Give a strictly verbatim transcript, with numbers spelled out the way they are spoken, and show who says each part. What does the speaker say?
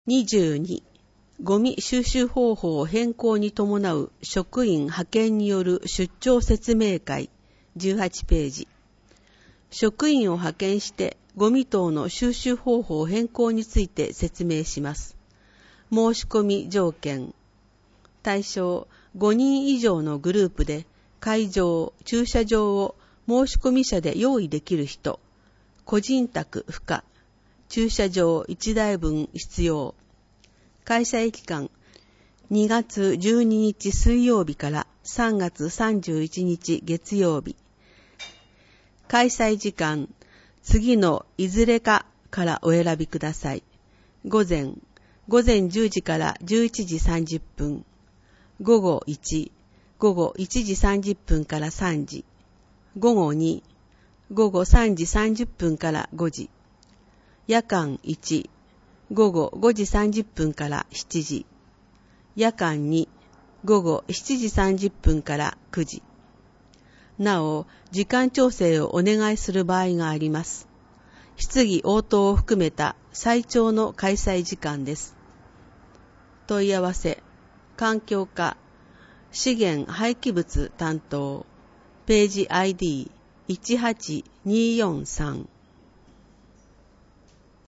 Speaker 1: にじゅうに、ゴミ収集方法変更に伴う職員派遣による出張説明会じゅうはちページ。職員を派遣してゴミ等の収集方法変更について説明します。申し込み条件。対象ごにん以上のグループで会場、駐車場を申し込み者で用意できる人。個人宅不可。駐車場いちだいぶん必要。開催期間にがつじゅうににち水曜日からさんがつさんじゅういちにち月曜日。開催時間次のいずれかからお選びください。午前午前じゅうじからじゅういちじさんじゅっぷん。午後いち、午後いちじさんじゅっぷんからさんじ。午後に、午後さんじさんじゅっぷんからごじ。夜間いち、午後ごじさんじゅっぷんからしちじ。夜間に、午後しちじさんじゅっぷんからくじ。なお、時間調整をお願いする場合があります。質疑応答を含めた最長の開催時間です。問い合わせ、環境課、資源廃棄物担当、ページ アイディーいちはちにーよんさん。